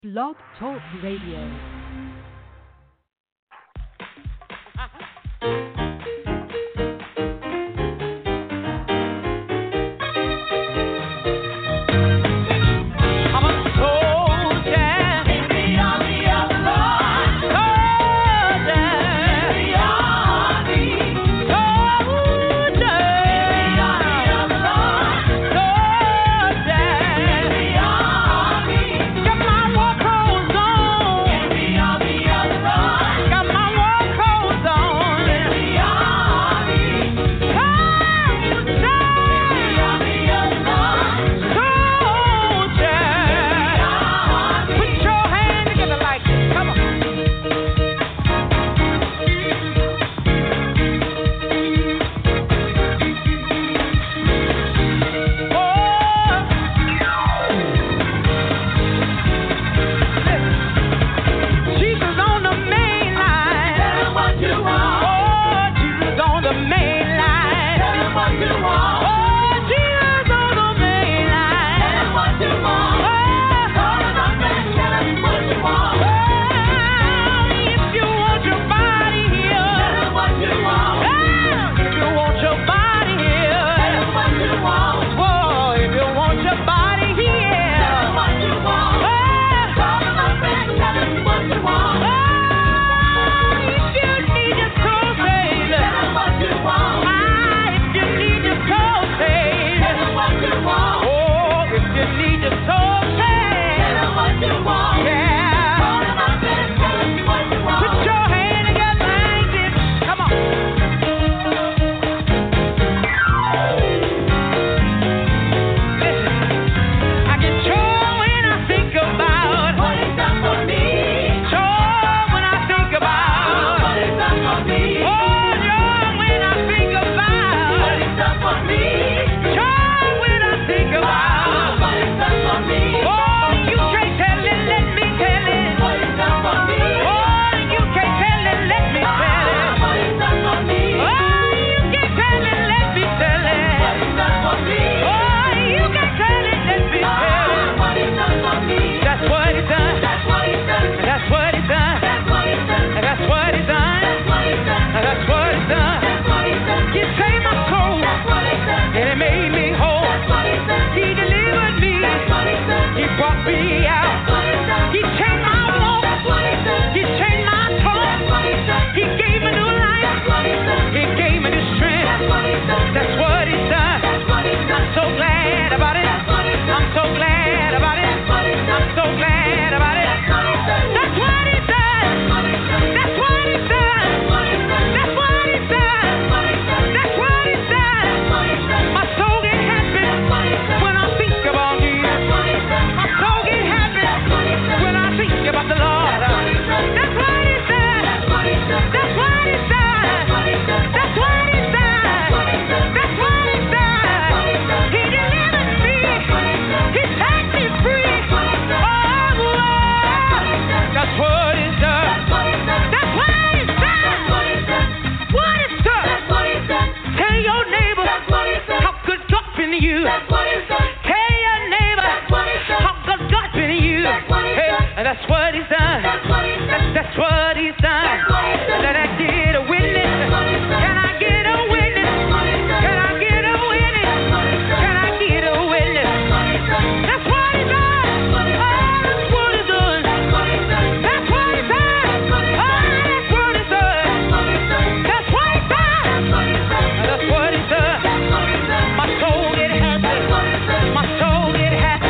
Blog Talk Radio.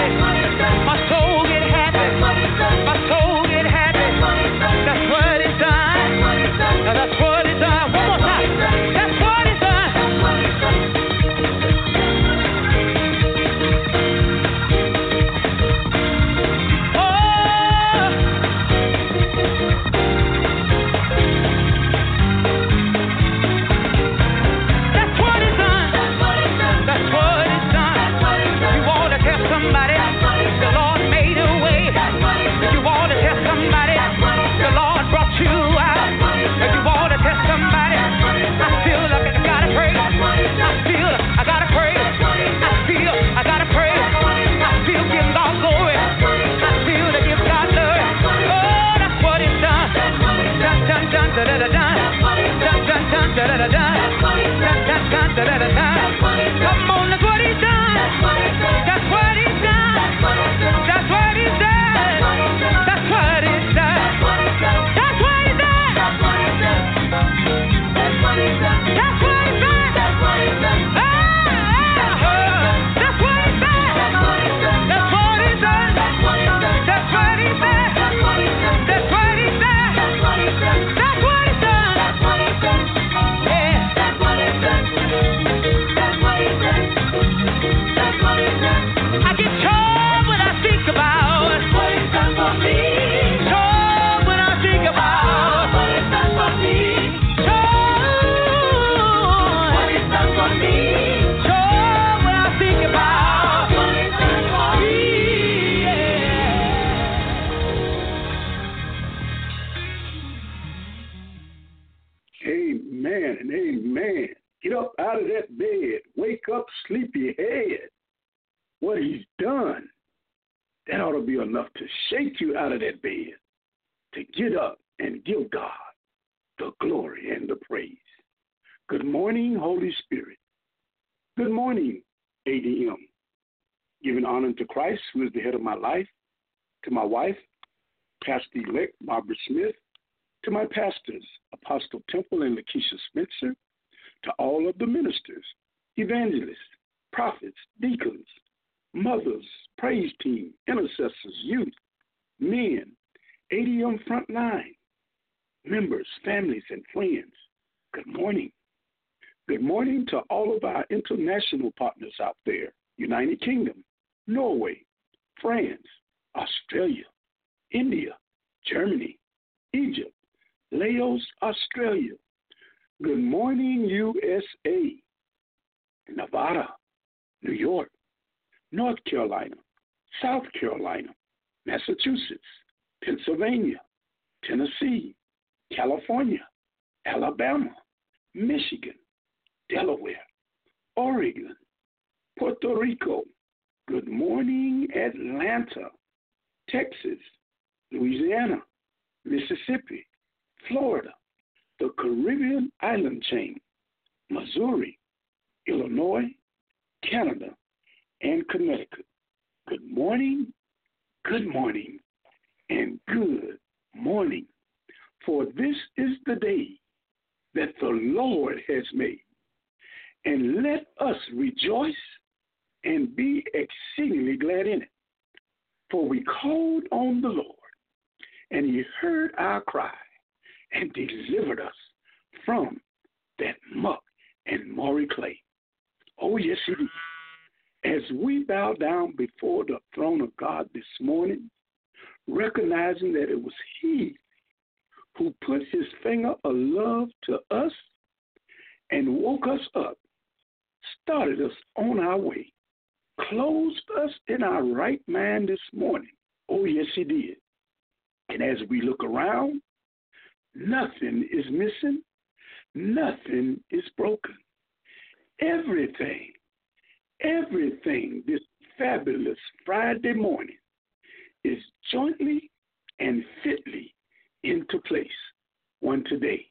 That's what it's done. Amen and amen. Get up out of that bed. Wake up, sleepy head. What he's done, that ought to be enough to shake you out of that bed, to get up and give God the glory and the praise. Good morning, Holy Spirit. Good morning, ADM. Giving honor to Christ, who is the head of my life, to my wife, Pastor-elect Barbara Smith, to my pastors, Apostle Temple and Lakeisha Spencer, to all of the ministers, evangelists, prophets, deacons, mothers, praise team, intercessors, youth, men, ADM frontline, members, families, and friends. Good morning. Good morning to all of our international partners out there, United Kingdom, Norway, France, Australia, India, Germany, Egypt, Laos, Australia. Good morning, USA, Nevada, New York, North Carolina, South Carolina, Massachusetts, Pennsylvania, Tennessee, California, Alabama, Michigan, Delaware, Oregon, Puerto Rico. Good morning, Atlanta, Texas, Louisiana, Mississippi, Florida, the Caribbean island chain, Missouri, Illinois, Canada, and Connecticut. Good morning, and good morning. For this is the day that the Lord has made. And let us rejoice and be exceedingly glad in it. For we called on the Lord, and he heard our cry and delivered us from that muck and miry clay. Oh, yes, he did. As we bow down before the throne of God this morning, recognizing that it was he who put his finger of love to us and woke us up, started us on our way, closed us in our right mind this morning. Oh, yes, he did. And as we look around, nothing is missing, nothing is broken. Everything this fabulous Friday morning is jointly and fitly into place one today.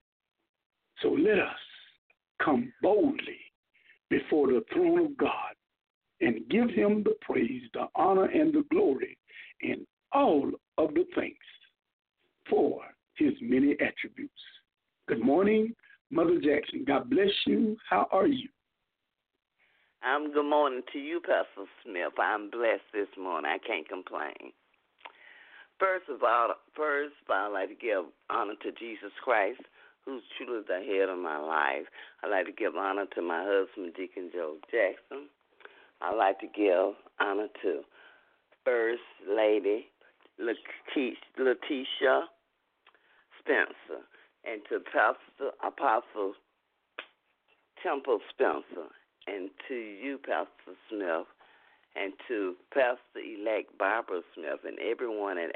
So let us come boldly before the throne of God and give him the praise, the honor, and the glory in all of the thanks for his many attributes. Good morning, Mother Jackson. God bless you. How are you? Good morning to you, Pastor Smith. I'm blessed this morning. I can't complain. First of all, I'd like to give honor to Jesus Christ, who's truly the head of my life. I'd like to give honor to my husband, Deacon Joe Jackson. I'd like to give honor to First Lady Lakeisha Spencer and to Pastor Apostle Temple Spencer, and to you, Pastor Smith, and to Pastor-elect Barbara Smith, and everyone at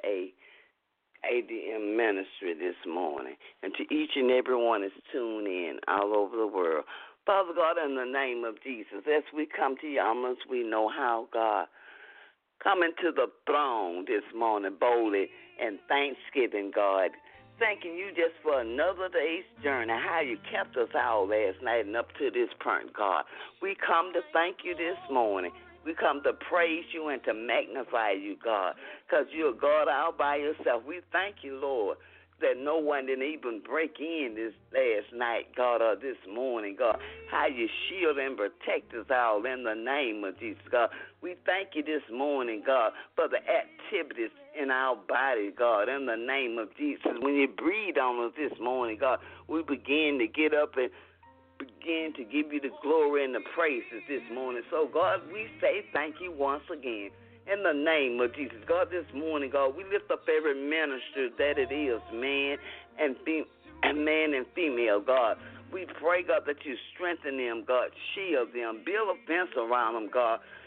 ADM Ministry this morning, and to each and every one that's tuned in all over the world. Father God, in the name of Jesus, as we come to you, almost we know how, God, coming to the throne this morning boldly and thanksgiving, God, thanking you just for another day's journey, how you kept us all last night and up to this point, God. We come to thank you this morning. We come to praise you and to magnify you, God, because you're God all by yourself. We thank you, Lord, that no one didn't even break in this last night, God, or this morning, God. How you shield and protect us all in the name of Jesus, God. We thank you this morning, God, for the activities in our body, God, in the name of Jesus. When you breathe on us this morning, God, we begin to get up and begin to give you the glory and the praises this morning. So, God, we say thank you once again. In the name of Jesus, God, this morning, God, we lift up every minister that it is, man and female, God. We pray, God, that you strengthen them, God, shield them, build a fence around them, God,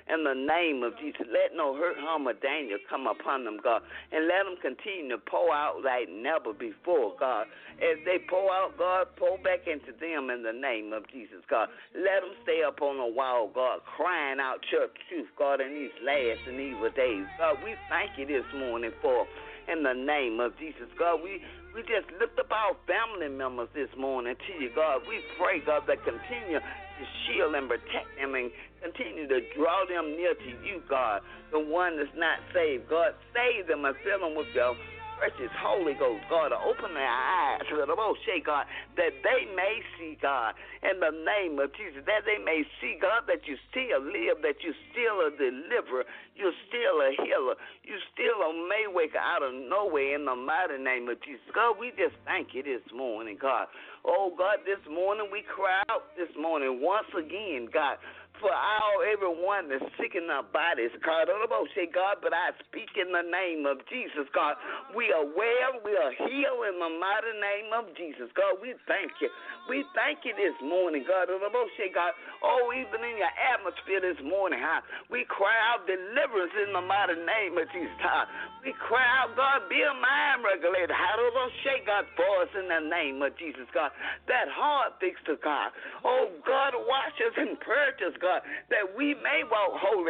In the name of Jesus, let no hurt, harm, or danger come upon them, God. And let them continue to pour out like never before, God. As they pour out, God, pour back into them in the name of Jesus, God. Let them stay up on the wall, God, crying out your truth, God, in these last and evil days. God, we thank you this morning for in the name of Jesus, God. We just lift up our family members this morning to you, God. We pray, God, that continue to shield and protect them and continue to draw them near to you, God, the one that's not saved. God, save them and fill them with your precious Holy Ghost, God, to open their eyes, God, that they may see, God, in the name of Jesus, that they may see, God, that you still live, that you still a deliverer, you're still a healer, you still a Maywaker out of nowhere in the mighty name of Jesus. God, we just thank you this morning, God. Oh, God, this morning we cry out this morning once again, God, for everyone that's sick in their bodies, God. But I speak in the name of Jesus, God. We are well, we are healed in the mighty name of Jesus, God. We thank you. We thank you this morning, God. God. Oh, even in your atmosphere this morning, we cry out deliverance in the mighty name of Jesus, God. We cry out, God, be a mind regulator. God, for us in the name of Jesus, God. That heart fix to God. Oh, God, wash us and purge us, God, that we may walk holy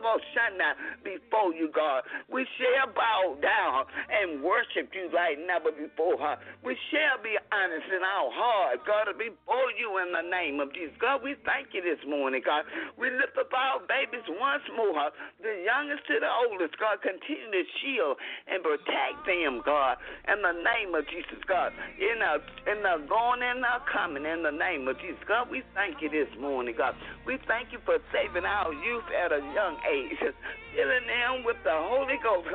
before you, God. We shall bow down and worship you like never before, We shall be honest in our heart, God, before you in the name of Jesus. God, we thank you this morning, God. We lift up our babies once more, the youngest to the oldest, God. Continue to shield and protect them, God, in the name of Jesus, God. In the going and the coming, in the name of Jesus, God, we thank you this morning, God. We thank you for saving our youth at a young age, filling them with the Holy Ghost,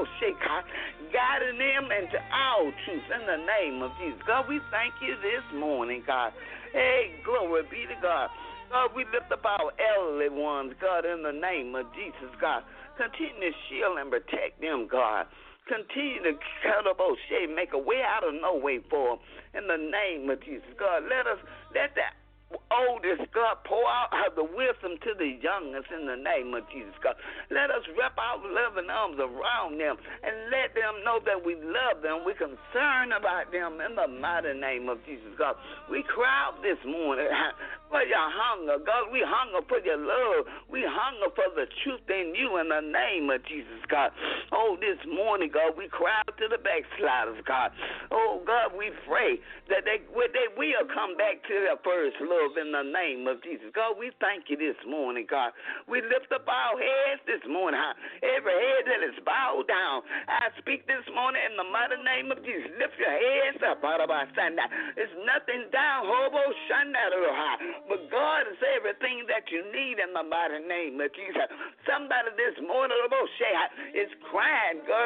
guiding them into our truth in the name of Jesus. God, we thank you this morning, God. Hey, glory be to God. God, we lift up our elderly ones, God, in the name of Jesus, God. Continue to shield and protect them, God. Continue to make a way out of no way for them in the name of Jesus, God. Let that oldest, God, pour out the wisdom to the youngest in the name of Jesus, God. Let us wrap our loving arms around them and let them know that we love them. We're concerned about them in the mighty name of Jesus, God. We cry out this morning for your hunger, God. We hunger for your love. We hunger for the truth in you in the name of Jesus, God. Oh, this morning, God, we cry out to the backsliders, God. Oh, God, we pray that they will come back to their first love in the name of Jesus. God, we thank you this morning, God. We lift up our heads this morning, every head that is bowed down. I speak this morning in the mighty name of Jesus. Lift your heads up, it's nothing down, but God is everything that you need in the mighty name of Jesus. Somebody this morning is crying, God,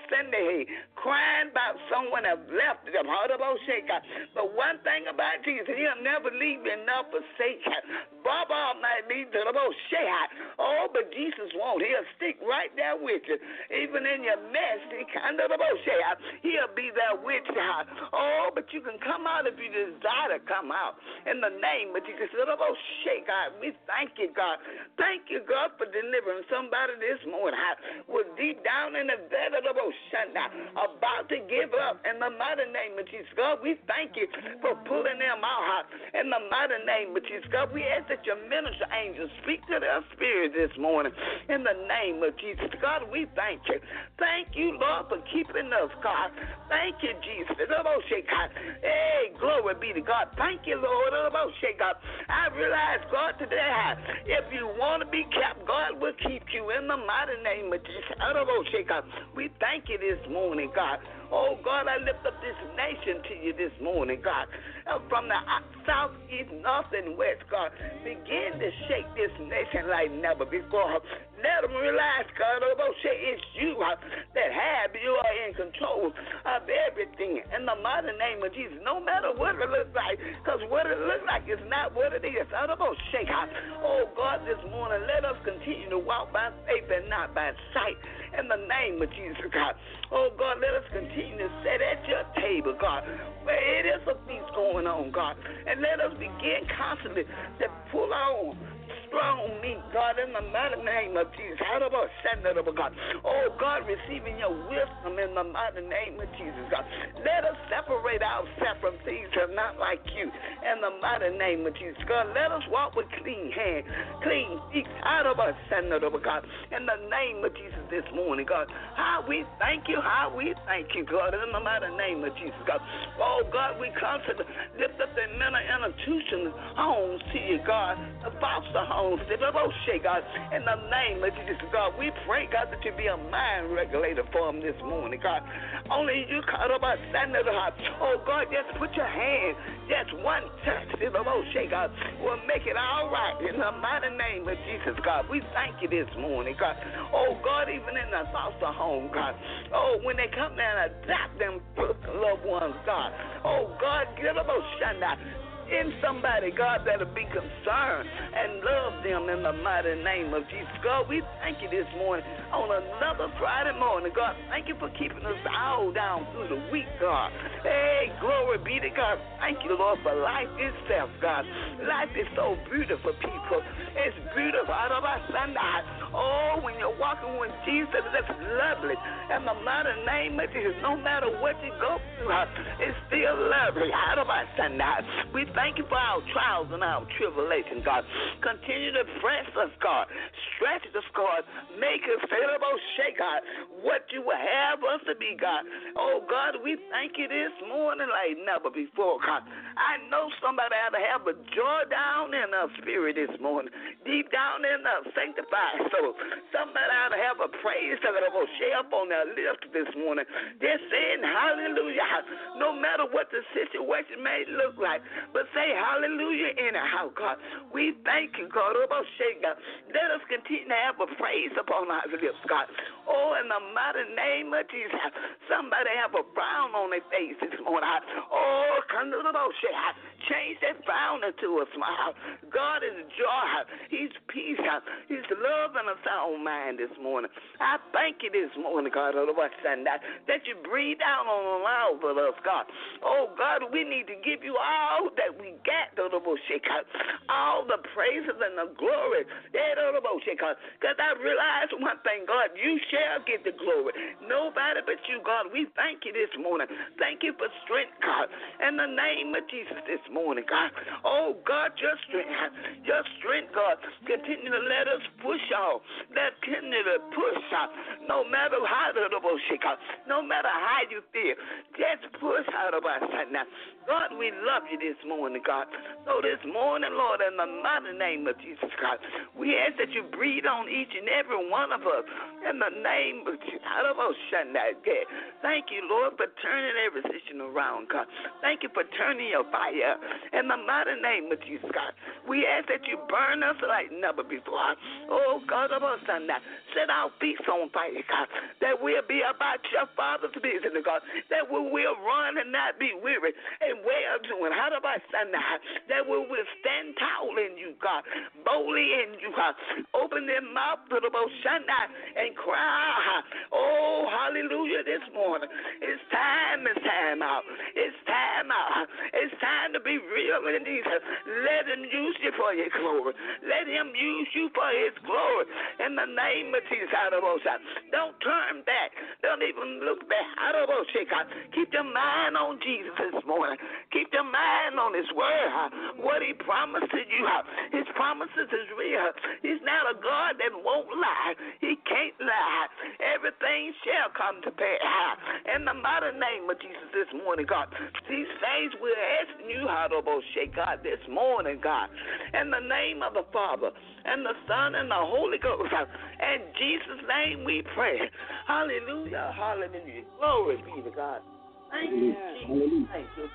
crying about someone that left them. But one thing about Jesus, he'll never leave you nor forsake you. Baba might lead to the most oh, but Jesus won't. He'll stick right there with you. Even in your mess, he'll be there with you. Oh, but you can come out if you desire to come out. In the name of Jesus, God, we thank you, God. Thank you, God, for delivering somebody this morning was deep down in the bed of the about to give up. In the mighty name of Jesus, God, we thank you for pulling them out. In the mighty name of Jesus, God, we ask that your minister angels speak to their spirit this morning. In the name of Jesus, God, we thank you. Thank you, Lord, for keeping us, God. Thank you, Jesus. Hey, glory be to God. Thank you, Lord. God, I realize, God, today, if you want to be kept, God will keep you in the mighty name of Jesus. We thank you this morning, God. Oh, God, I lift up this nation to you this morning, God. From the south, east, north, and west, God, begin to shake this nation like never before. Let them realize, God, it's you that you are in control of everything in the mighty name of Jesus, no matter what it looks like, because what it looks like is not what it is. Oh, God, this morning, let us continue to walk by faith and not by sight in the name of Jesus, God. Oh, God, let us continue to sit at your table, God, where it is a feast going on, God, and let us begin constantly to pull on strong meat, God, in the mighty name of Jesus. God. Oh, God, receiving your wisdom in the mighty name of Jesus, God. Let us separate ourselves from things that are not like you in the mighty name of Jesus, God. Let us walk with clean hands, clean feet, God, in the name of Jesus this morning, God. How we thank you, God, in the mighty name of Jesus, God. Oh, God, we constantly lift up the mental institutions, homes to you, God, the foster homes, God, in the name of Jesus, God. We pray, God, that you be a mind regulator for them this morning, God. Only you, God, oh, God, just put your hand, just one touch, God, will make it all right in the mighty name of Jesus, God. We thank you this morning, God. Oh, God, even in the foster home, God. Oh, when they come down and adopt them loved ones, God. Oh, God, get them in somebody, God, that'll be concerned and love them in the mighty name of Jesus. God, we thank you this morning on another Friday morning. God, thank you for keeping us all down through the week, God. Hey, glory be to God. Thank you, Lord, for life itself, God. Life is so beautiful, people. It's beautiful. Oh, when you're walking with Jesus, that's lovely. In the mighty name of Jesus, no matter what you go through, it's still lovely. We thank you for our trials and our tribulations, God. Continue to press us, God. Stretch us, God. Make us available, shake, God, what you will have us to be, God. Oh, God, we thank you this morning like never before, God. I know somebody ought to have a joy down in our spirit this morning, deep down in our sanctified soul. Somebody ought to have a praise that will share up on their lips this morning. Just saying hallelujah, no matter what the situation may look like. But say hallelujah anyhow, God. We thank you, God. Let us continue to have a praise upon our lips, God. Oh, in the mighty name of Jesus. Somebody have a frown on their face this morning. Oh, change that frown into a smile. God is joy. He's peace. He's love in a sound mind this morning. I thank you this morning, God, that you breathe down on all of us, God. Oh, God, we need to give you all that we got, all the praises and the glory. Because I realize one thing, God, you shall get the glory. Nobody but you, God. We thank you this morning. Thank you for strength, God. In the name of Jesus this morning, God. Oh, God, your strength, God. Continue to let us push on. Continue to push on. No matter how, no matter how you feel, just push out of us right now. God, we love you this morning, God. So this morning, Lord, in the mighty name of Jesus, God, we ask that you breathe on each and every one of us in the name of Jesus. Thank you, Lord, for turning every situation around, God. Thank you for turning your fire in the mighty name of Jesus, God. We ask that you burn us like never before. Oh, God, set our feet on fire, God, that we'll be about your Father's business, God, that we will run and not be weary, and well doing. That we will stand tall in you, God, boldly in you, God. Open their mouth to the most and cry. Oh, hallelujah, this morning. It's time out. It's time out. It's time to be real in Jesus. Let him use you for his glory. Let him use you for his glory. In the name of Jesus, don't turn back. Don't even look back. Keep your mind on Jesus this morning. Keep your mind on his word, what he promised to you. His promises is real. He's not a God that won't lie. He can't lie. Everything shall come to pass. In the mighty name of Jesus this morning, God, these things we're asking you, God, this morning, God. In the name of the Father, and the Son, and the Holy Ghost. In Jesus' name we pray. Hallelujah. Hallelujah. Glory be to God. Thank you, Jesus. Thank you.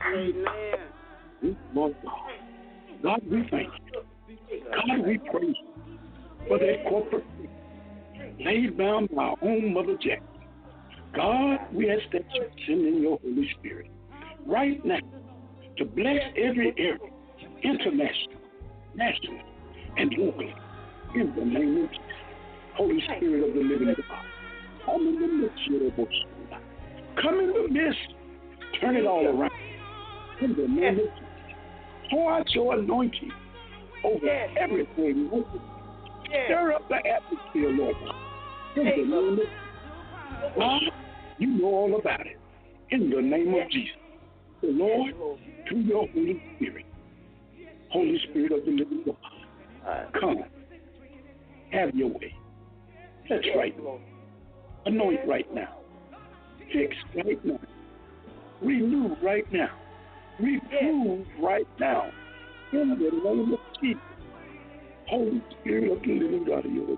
Amen. Lord God. God, we thank you. God, we praise you for that corporate laid down by our own Mother Jack. God, we ask that you send in your Holy Spirit right now to bless every area, international, national, and locally, in the name of Jesus. Holy Spirit of the living God, come in the midst, come in the midst, turn it all around. In the name of Jesus, pour out your anointing over everything. Stir up the atmosphere, Lord God. In the name of God, you know all about it. In the name of Jesus. The Lord, through your Holy Spirit, Holy Spirit of the living God, come. Have your way. Touch right now. Anoint right now. Fix right now. Renew right now. Reprove right now. In the name of Jesus. Holy Spirit of the living God, you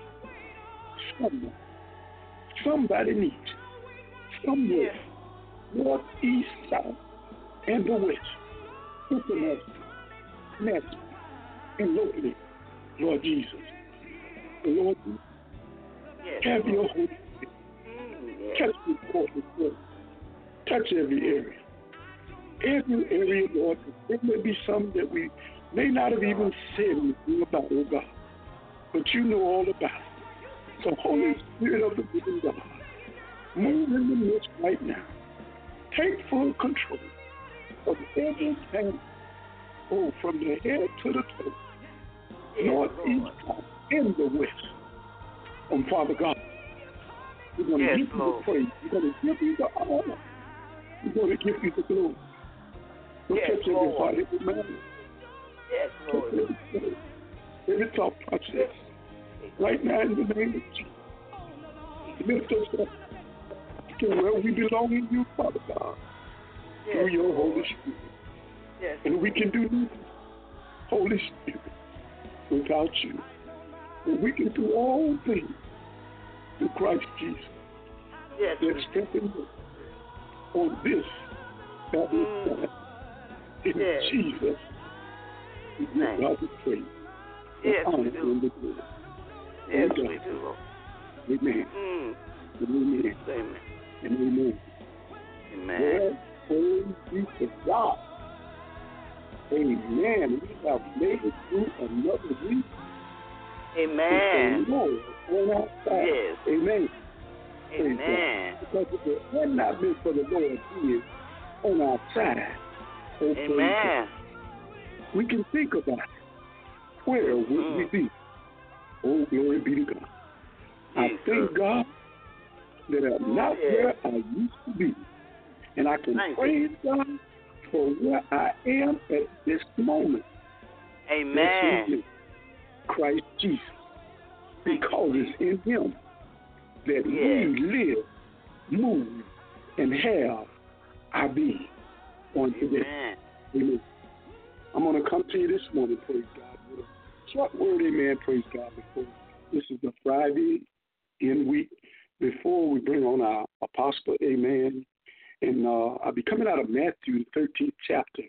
somebody needs somewhere, north, east, south, and the west, international, and locally, Lord Jesus. Lord, have your Holy Spirit. Touch the corporate, touch every area. Every area, Lord, there may be some that we may not have even said anything about, oh God, but you know all about it. So, Holy Spirit of the living God, move in the midst right now. Take full control of everything, from the head to the toe, north, east, south, and the west. Father God, we're going to give you the praise. We're going to give you the honor. We're going to give you the glory. We'll touch everybody, every man. Yes, Lord. Every thought process. Right now, in the name of Jesus. Lift us up to where we belong in you, Father God. Through your Holy Spirit. Yes. And we can do nothing, Holy Spirit, without you. And we can do all things through Christ Jesus. Yes. That strengthens us on this that is in Jesus. We give God the praise. Yes, honor we do. and the glory. Yes, we do, Lord. Amen. Amen. Amen. And amen. Amen. Praise be to God. Amen. We have made it through another week. Amen. Lord, on our side. Yes. Amen. Amen. Because if it had not been for the Lord, He is on our side. Amen. We can think about it. Where would we be? Oh, glory be to God. I thank God that I'm not where I used to be. And I can praise God for where I am at this moment. Amen. Christ Jesus. Because it's in Him that we live, move, and have our being on today. Amen. I'm going to come to you this morning, praise God, with a short word, amen, praise God, before this is the Friday in week, before we bring on our apostle, amen. And I'll be coming out of Matthew, the 13th chapter,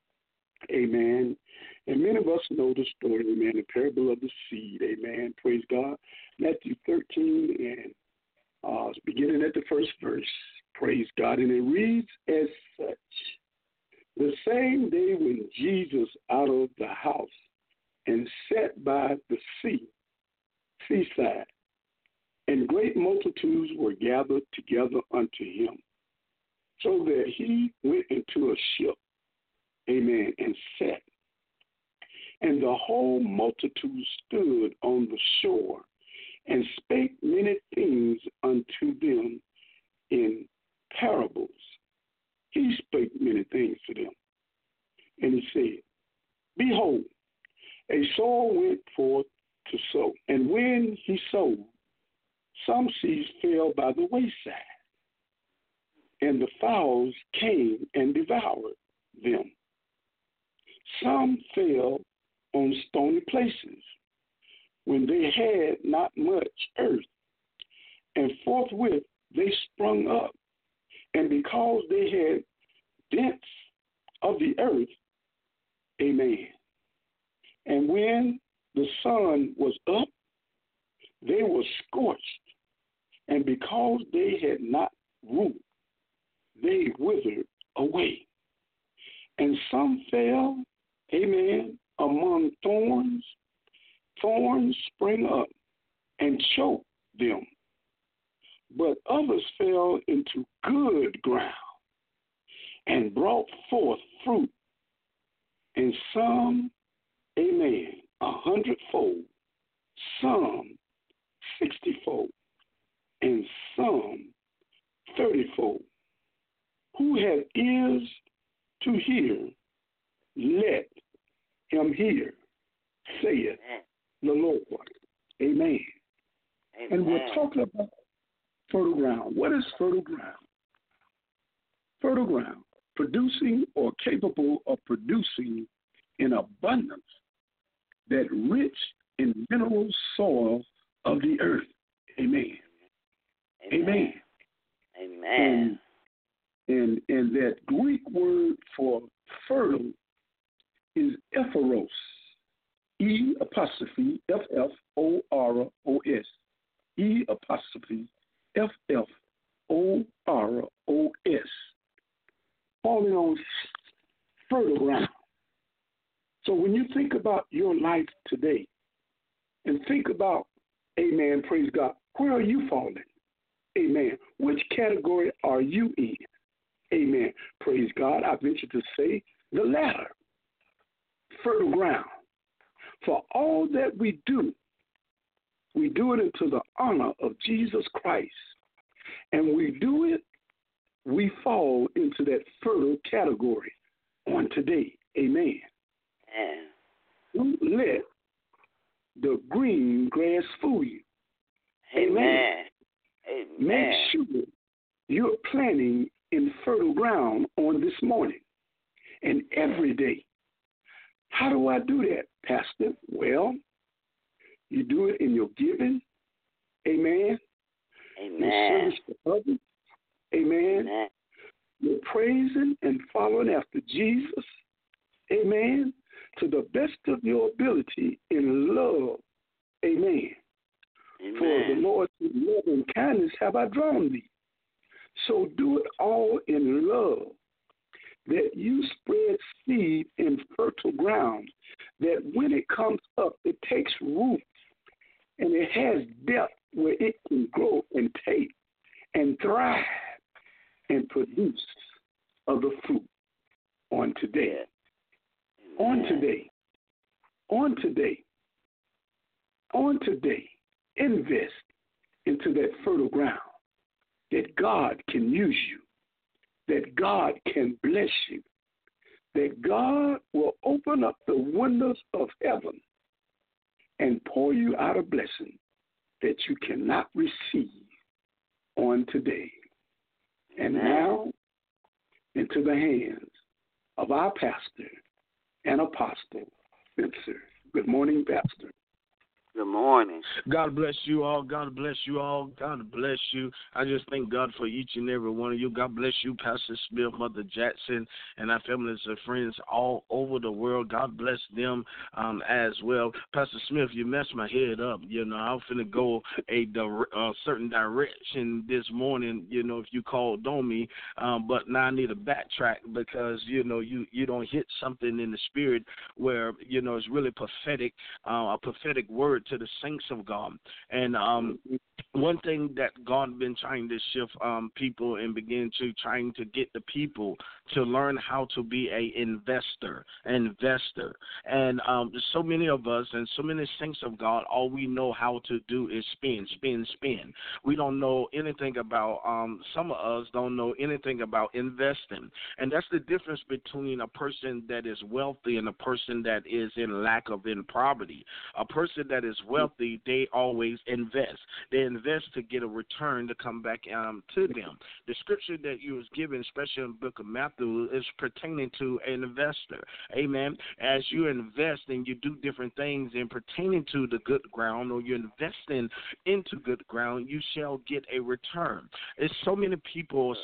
amen. And many of us know the story, amen, the parable of the seed, amen, praise God. Matthew 13, and beginning at the first verse, praise God. And it reads as such. The same day when Jesus out of the house and sat by the seaside, and great multitudes were gathered together unto him, so that he went into a ship, amen, and sat. And the whole multitude stood on the shore and spake many things unto them in parables. He spake many things to them. And he said, Behold, a sower went forth to sow. And when he sowed, some seeds fell by the wayside, and the fowls came and devoured them. Some fell on stony places, when they had not much earth, and forthwith they sprung up. And because they had depths of the earth, amen. And when the sun was up, they were scorched. And because they had not root, they withered away. And some fell, amen, among thorns. Thorns sprang up and choked them. But others fell into good ground and brought forth fruit, and some amen, 100-fold, some 60-fold, and some 30-fold. Who has ears to hear, let him hear, saith the Lord. Amen. Amen. And we're talking about fertile ground. What is fertile ground? Fertile ground, producing or capable of producing in abundance that rich in mineral soil of the earth. Amen. Amen. Amen. And that Greek word for fertile is ephoros. E''F''F''O''R''O''S. E''F''F''O''R''O''S. Falling on fertile ground. So when you think about your life today and think about, amen, praise God, where are you falling? Amen. Which category are you in? Amen. Praise God. I venture to say the latter. Fertile ground. For all that we do it into the honor of Jesus Christ. And we fall into that fertile category on today. Amen. Don't let the green grass fool you. Amen. Make sure you're planting in fertile ground on this morning and every day. How do I do that, Pastor? Well, you do it in your giving. Amen. Your service to others. Amen. You're praising and following after Jesus. Amen. To the best of your ability in love. Amen. For the Lord's love and kindness have I drawn thee. So do it all in love, that you spread seed in fertile ground, that when it comes up, it takes root, and it has depth where it can grow and take and thrive and produce other fruit on today. On today, invest into that fertile ground, that God can use you, that God can bless you, that God will open up the windows of heaven and pour you out a blessing that you cannot receive on today. And now, into the hands of our pastor and apostle, Spencer. Good morning, Pastor. Good morning. God bless you all. God bless you all. God bless you. I just thank God for each and every one of you. God bless you, Pastor Smith, Mother Jackson, and our families and friends all over the world. God bless them as well. Pastor Smith, you messed my head up. You know, I'm finna go a certain direction this morning, you know, if you called on me. But now I need to backtrack because, you know, you don't hit something in the spirit where, you know, it's really prophetic, a prophetic word to the saints of God. And one thing that God been trying to shift people and begin to trying to get the people to learn how to be a investor. And so many of us and so many saints of God, all we know how to do is spend. We don't know anything about, some of us don't know anything about investing. And that's the difference between a person that is wealthy and a person that is in lack of in poverty. A person that is wealthy, they always invest. They invest to get a return to come back to them. The scripture that you was given, especially in the book of Matthew, is pertaining to an investor. Amen. As you invest and you do different things in pertaining to the good ground, or you're investing into good ground, you shall get a return. It's so many people,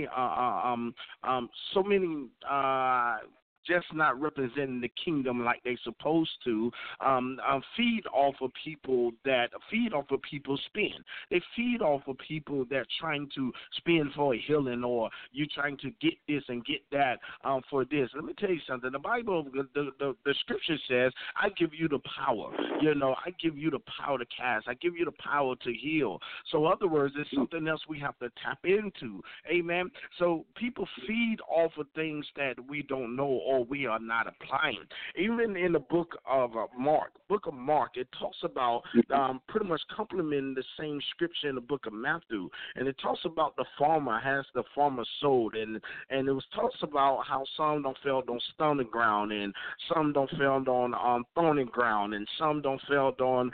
just not representing the kingdom like they're supposed to, feed off of people's spend. They feed off of people that trying to spend for a healing, or you trying to get this and get that for this. Let me tell you something. The Bible, the scripture says, I give you the power. You know, I give you the power to cast. I give you the power to heal. So, in other words, there's something else we have to tap into. Amen. So people feed off of things that we don't know, or we are not applying. Even in the book of Mark, it talks about pretty much complementing the same scripture in the book of Matthew, and it talks about the farmer sowed, and it was talks about how some don't fall on stony ground, and some don't fall on thorny ground, and some don't fall on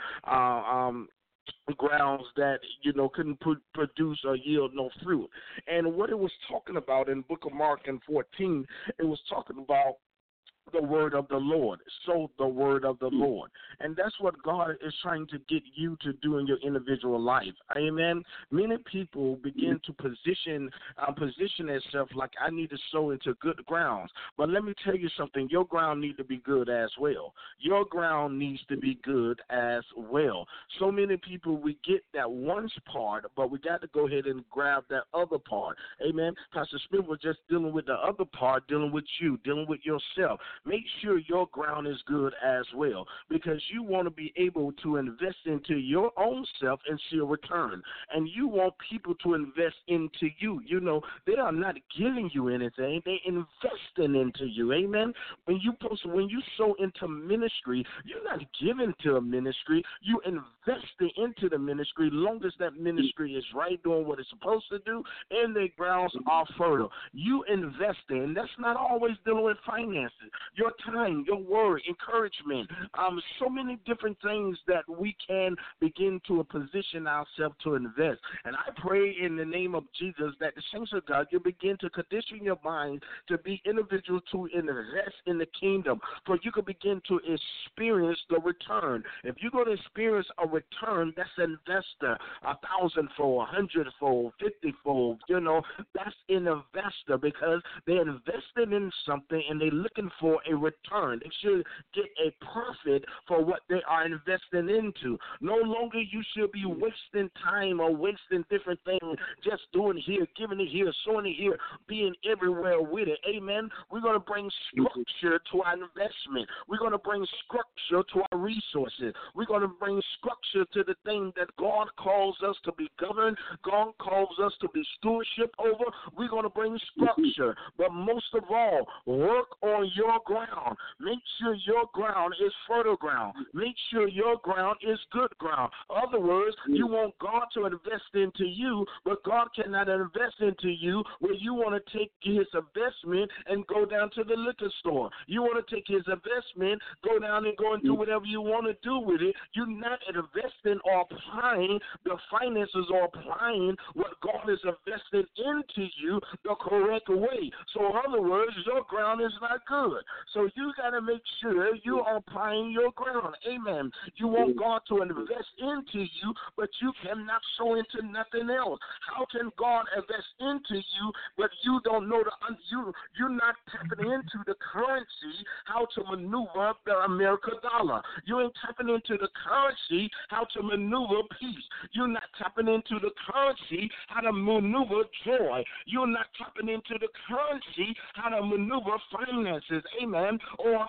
grounds that couldn't produce or yield no fruit. And what it was talking about in the book of Mark in 14, it was talking about the word of the Lord. Sow the word of the Lord. And that's what God is trying to get you to do in your individual life. Amen. Many people begin to position themselves like, I need to sow into good grounds. But let me tell you something. Your ground needs to be good as well. Your ground needs to be good as well. So many people, we get that one part, but we got to go ahead and grab that other part. Amen. Pastor Smith was just dealing with the other part, dealing with you, dealing with yourself. Make sure your ground is good as well, because you want to be able to invest into your own self and see a return. And you want people to invest into you. They are not giving you anything. They're investing into you. Amen. When you sow into ministry, you're not giving to a ministry. You investing into the ministry. Long as that ministry is right, doing what it's supposed to do, and the grounds are fertile. You investing, and that's not always dealing with finances. Your time, your word, encouragement, so many different things that we can begin to position ourselves to invest. And I pray in the name of Jesus that the saints of God, you begin to condition your mind to be individuals to invest in the kingdom, for you can begin to experience the return. If you're going to experience a return, that's an investor, 1,000-fold, 100-fold, 50-fold, that's an investor, because they're investing in something and they're looking for a return. They should get a profit for what they are investing into. No longer you should be wasting time or wasting different things, just doing here, giving it here, sowing it here, being everywhere with it. Amen. We're going to bring structure to our investment. We're going to bring structure to our resources. We're going to bring structure to the thing that God calls us to be governed. God calls us to be stewardship over. We're going to bring structure. But most of all, work on your ground. Make sure your ground is fertile ground. Make sure your ground is good ground. In other words, you want God to invest into you, but God cannot invest into you where you want to take his investment and go down to the liquor store. You want to take his investment, go down and go and do whatever you want to do with it. You're not investing or applying the finances or applying what God is invested into you the correct way. So in other words, your ground is not good. So you got to make sure you are applying your ground. Amen. You want God to invest into you, but you cannot sow into nothing else. How can God invest into you, but you don't know you're not tapping into the currency, how to maneuver the American dollar. You ain't tapping into the currency, how to maneuver peace. You're not tapping into the currency, how to maneuver joy. You're not tapping into the currency, how to maneuver finances. Amen. Or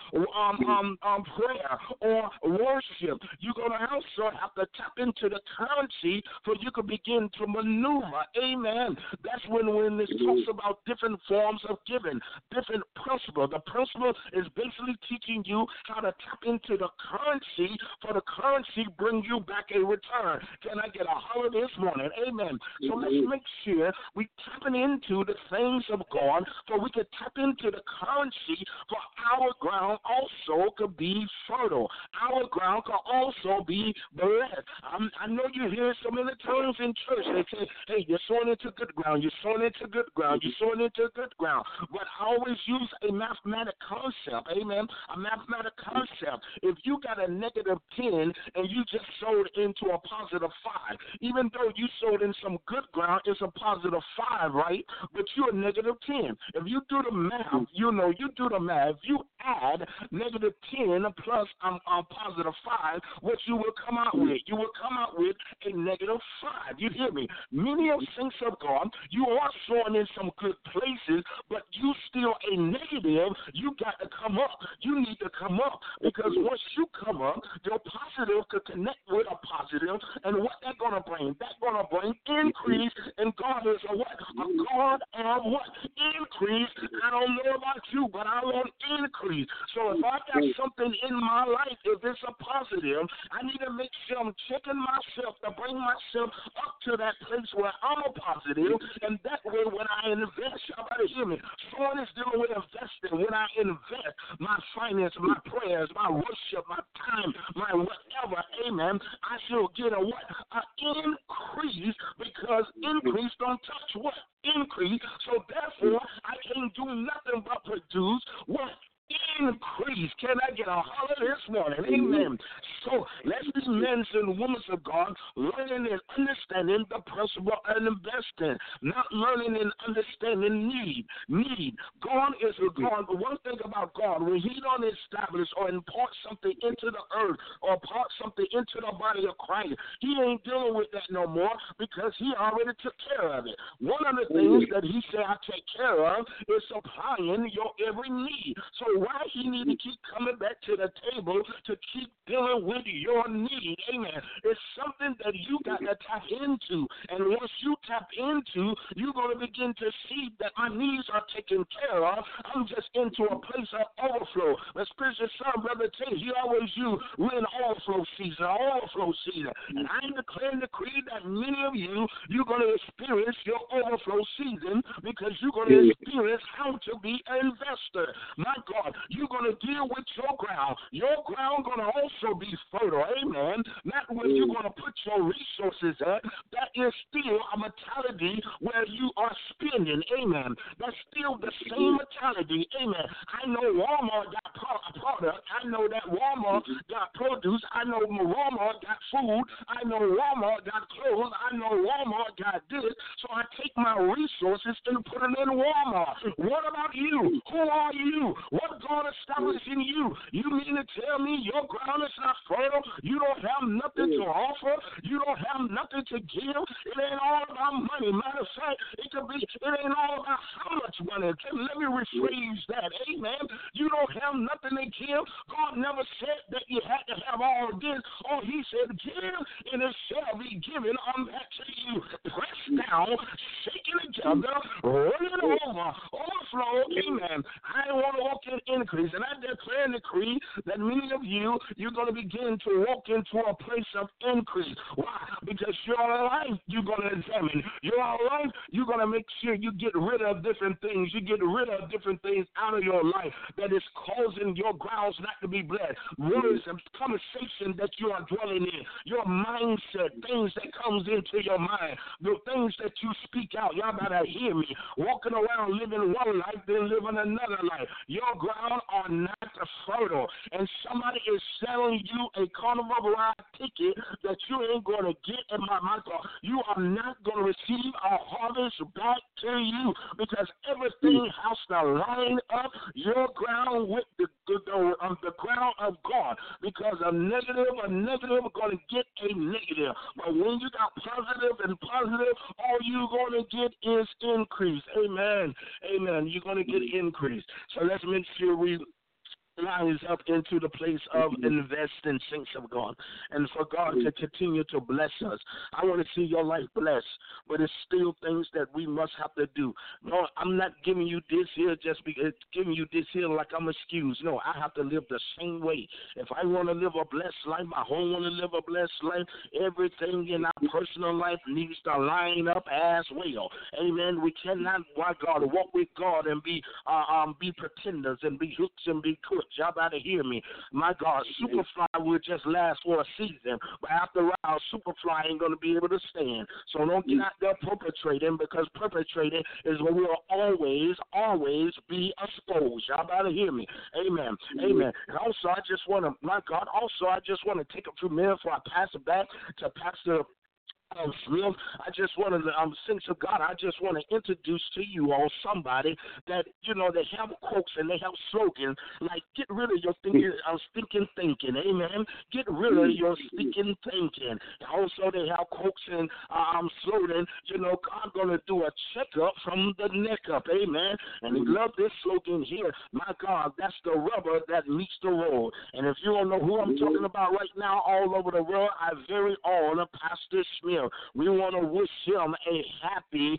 prayer or worship. You're going to also have to tap into the currency so you can begin to maneuver. Amen. That's when this talks about different forms of giving, different principles. The principle is basically teaching you how to tap into the currency for the currency bring you back a return. Can I get a holler this morning? Amen. So let's make sure we tapping into the things of God so we can tap into the currency for our ground also could be fertile. Our ground could also be blessed. I know you hear so many terms in church. They say, hey, you're sowing into good ground. You're sowing into good ground. You're sowing into good ground. But I always use a mathematical concept. Amen. A mathematical concept. If you got a -10 and you just sowed into a +5, even though you sowed in some good ground, it's a +5, right? But you're a -10. If you do the math, you do the math. If you add -10 plus +5, what you will come out with? You will come out with a -5. You hear me? Many of saints of God, you are sowing in some good places, but you still a negative, you got to come up. You need to come up, because once you come up, your positive could connect with a positive, and what that's going to bring? That's going to bring increase, and God is a what? A God of what? Increase. I don't know about you, but I want increase. So if I got something in my life, if it's a positive, I need to make sure I'm checking myself to bring myself up to that place where I'm a positive, and that way when I invest, y'all better hear me, someone is dealing with investing. When I invest my finance, my prayers, my worship, my time, my whatever, amen, I shall get a what? An increase, because increase don't touch what? Increase. So therefore, I can't do nothing but produce what? Increase. Can I get a holler this morning? Amen. So let's be men and women of God, learning and understanding the principle and investing, not learning and understanding need. God is a God. But one thing about God, when He don't establish or impart something into the earth or impart something into the body of Christ, He ain't dealing with that no more, because He already took care of it. One of the things that He said I take care of is supplying your every need. So why He need to keep coming back to the table to keep dealing with your need? Amen. It's something that you got to tap into. And once you tap into, you're going to begin to see that my needs are taken care of. I'm just into a place of overflow. My spiritual son, Brother Tate, he always used, we're in overflow season. And I declare and decree that many of you, you're going to experience your overflow season, because you're going to experience how to be an investor. My God, you're going to deal with your ground. Your ground going to also be fertile. Amen. Not where you're going to put your resources at. That is still a mentality where you are spending. Amen. That's still the same mentality. Amen. I know Walmart got product. I know that Walmart got produce. I know Walmart got food. I know Walmart got clothes. I know Walmart got this. So I take my resources and put them in Walmart. What about you? Who are you? What God established in you? You mean to tell me your ground is not fertile? You don't have nothing to offer? You don't have nothing to give? It ain't all about money. Matter of fact, it ain't all about how much money. Let me rephrase that. Amen. You don't have nothing to give. God never said that you had to have all this. Oh, He said, give, and it shall be given on back to you. Press down, shaking together, running over, overflow. Amen. I want to walk in increase, and I declare and decree that many of you, you're going to begin to walk into a place of increase. Why? Because your life, you're going to examine. Your life, you're going to make sure you get rid of different things. You get rid of different things out of your life that is causing your grounds not to be blessed. Words and conversation that you are dwelling in, your mindset, things that comes into your mind, the things that you speak out. Y'all better hear me. Walking around living one life, then living another life. Your ground are not fertile, and somebody is selling you a carnival ride ticket that you ain't going to get in my God. You are not going to receive a harvest back to you, because everything has to line up your ground with the ground of God, because a negative going to get a negative. But when you got positive and positive, all you're going to get is increase. Amen. Amen. You're going to get increase. So let's make sure we lines up into the place of investing, saints of God, and for God to continue to bless us. I want to see your life blessed, but it's still things that we must have to do. No, I'm not giving you this here just because giving you this here like I'm excused. No, I have to live the same way. If I want to live a blessed life, my home want to live a blessed life, everything in our personal life needs to line up as well. Amen. We cannot, why God, walk with God and be pretenders and be hooks and be crooks. Y'all better hear me. My God, Superfly will just last for a season, but after a while, Superfly ain't going to be able to stand. So don't get out there perpetrating, because perpetrating is when we'll always be exposed. Y'all better hear me. Amen. Amen. And also, I just want to take a few minutes before I pass it back to Pastor Smith, I just want to, saints of God, I just want to introduce to you all somebody that, you know, they have quotes and they have slogans like, get rid of your stinking thinking, amen. Get rid of your stinking thinking. Also, they have quotes and slogan, you know, God going to do a checkup from the neck up, amen. And we love this slogan here. My God, that's the rubber that meets the road. And if you don't know who I'm talking about right now all over the world, our very own Pastor Smith. We want to wish him a happy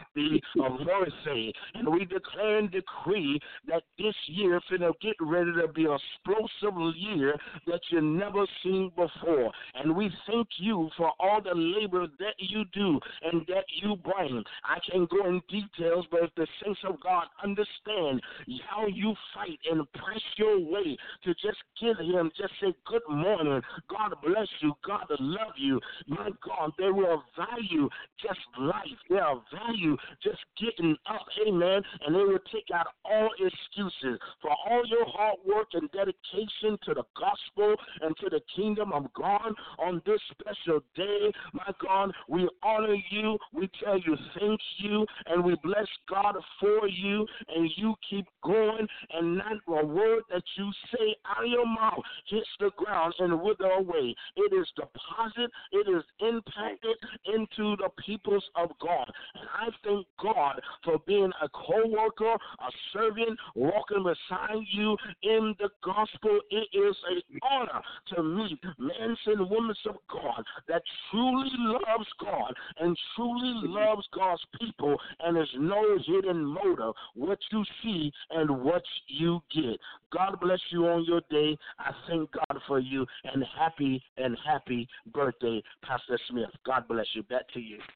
birthday. And we declare and decree that this year finna get ready to be an explosive year that you never seen before. And we thank you for all the labor that you do and that you bring. I can't go in details, but if the saints of God understand how you fight and press your way to just give him, just say good morning, God bless you, God love you. My God, they will value just life. They will value just getting up, amen, and they will take out all excuses for all your hard work and dedication to the gospel and to the kingdom of God on this special day. My God, we honor you, we tell you thank you, and we bless God for you, and you keep going, and not a word that you say out of your mouth hits the ground and wither away. It is deposited, it is impacted into the peoples of God. And I thank God for being a co-worker, a servant, walking beside you in the gospel. It is an honor to meet men and women of God that truly loves God and truly loves God's people, and there's no hidden motive, what you see and what you get. God bless you on your day. I thank God for you, and happy birthday, Pastor Smith. God bless you. Back to you.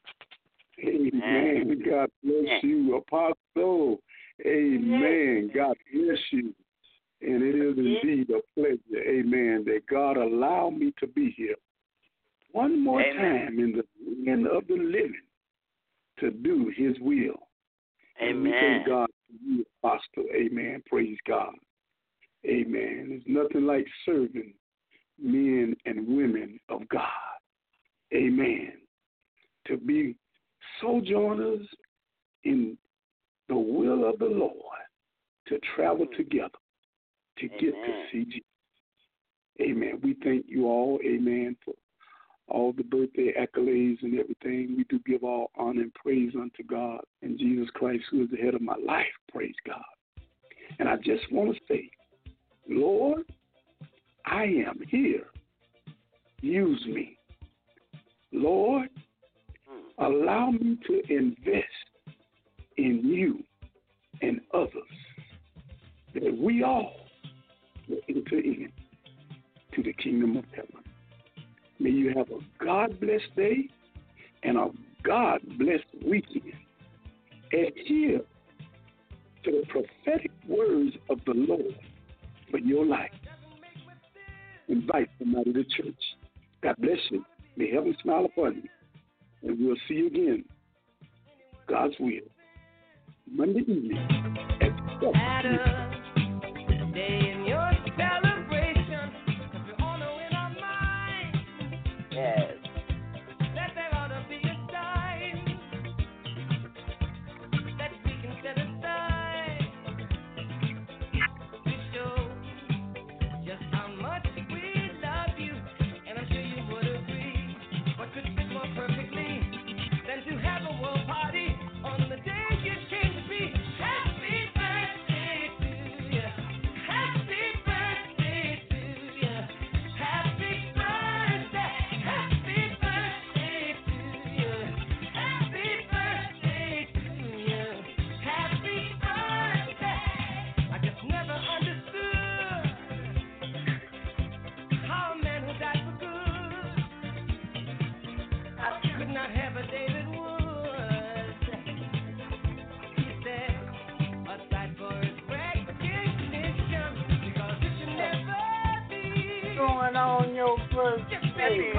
Amen. God bless you, Apostle. Amen. God bless you. And it is indeed a pleasure, amen, that God allowed me to be here one more time in the land of the living to do his will. Amen. And we thank God for you, Apostle. Amen. Praise God. Amen. There's nothing like serving men and women of God. Amen. To be sojourners in the will of the Lord, to travel together, to get to see Jesus. Amen. We thank you all, amen, for all the birthday accolades and everything. We do give all honor and praise unto God and Jesus Christ, who is the head of my life. Praise God. And I just want to say, Lord, I am here. Use me. Lord, allow me to invest in you and others, that we all will enter in to the kingdom of heaven. May you have a God-blessed day and a God-blessed weekend. Adhere to the prophetic words of the Lord for your life. Invite somebody to church. God bless you. May heaven smile upon you. And we'll see you again, God's will, Monday evening at 7 p.m. Day in your celebration, because we honor in our mind. Yes. That there ought to be a time that we can set aside to show just how much we love you. And I'm sure you would agree, what could fit more perfectly than to have a world party on the day you came to be. Happy birthday to you. Happy birthday to you. Happy birthday. Happy birthday to you. Happy birthday to you. Happy birthday. I just never understood how a man who died for good could not have a David Wood. He said, aside for his recognition, because it should never be Going on your just birthday.